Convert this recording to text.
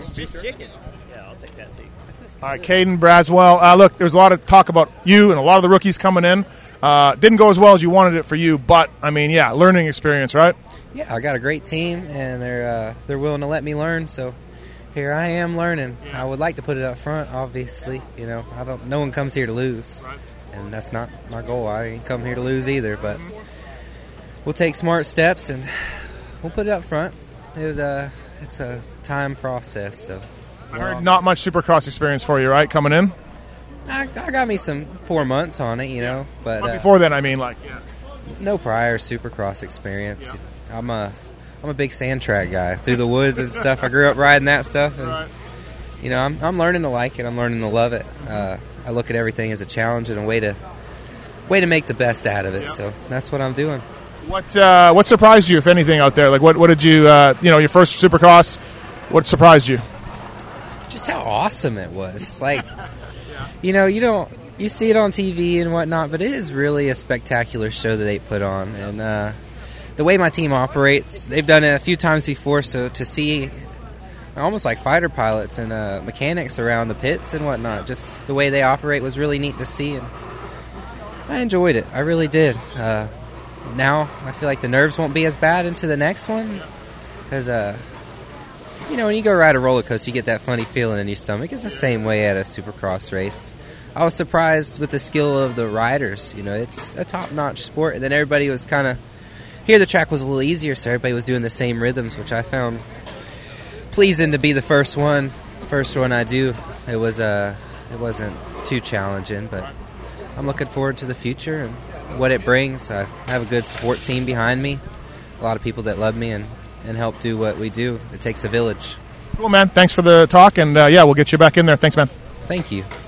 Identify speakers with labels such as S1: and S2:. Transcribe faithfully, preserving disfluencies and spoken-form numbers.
S1: Just chicken. Yeah, I'll take that too.
S2: All right, Caden Braswell. Uh, look, there's a lot of talk about you and a lot of the rookies coming in. Uh, didn't go as well as you wanted it for you, but, I mean, yeah, learning experience, right?
S3: Yeah, I got a great team, and they're uh, they're willing to let me learn, so here I am learning. I would like to put it up front, obviously. You know, I don't. No one comes here to lose, and that's not my goal. I ain't come here to lose either, but we'll take smart steps, and we'll put it up front. It, uh, it's a time process, so...
S2: I heard not much Supercross experience for you, right, coming in?
S3: I, I got me some four months on it, you know, but,
S2: but
S3: uh,
S2: before then, I mean, like, yeah.
S3: No prior Supercross experience.
S2: Yeah.
S3: I'm a I'm a big sand track guy through the woods and stuff. I grew up riding that stuff, and
S2: right.
S3: you know, I'm I'm learning to like it. I'm learning to love it. Uh, I look at everything as a challenge and a way to way to make the best out of it. Yeah. So that's what I'm doing.
S2: What uh, what surprised you, if anything, out there? Like, what what did you uh, you know your first Supercross? What surprised you?
S3: Just how awesome it was. Like, yeah. you know, you don't you see it on T V and whatnot, but it is really a spectacular show that they put on. And uh, the way my team operates, they've done it a few times before, so to see almost like fighter pilots and uh, mechanics around the pits and whatnot, just the way they operate was really neat to see. And I enjoyed it. I really did. Uh, now I feel like the nerves won't be as bad into the next one because... Uh, You know, when you go ride a roller coaster, you get that funny feeling in your stomach. It's the same way at a Supercross race. I was surprised with the skill of the riders. You know, it's a top-notch sport. And then everybody was kind of... Here the track was a little easier, so everybody was doing the same rhythms, which I found pleasing to be the first one. First one I do. It, was, uh, it wasn't too challenging, but I'm looking forward to the future and what it brings. I have a good support team behind me, a lot of people that love me and... and help do what we do. It takes a village.
S2: Cool, man. Thanks for the talk, and uh, yeah, we'll get you back in there. Thanks, man.
S3: Thank you.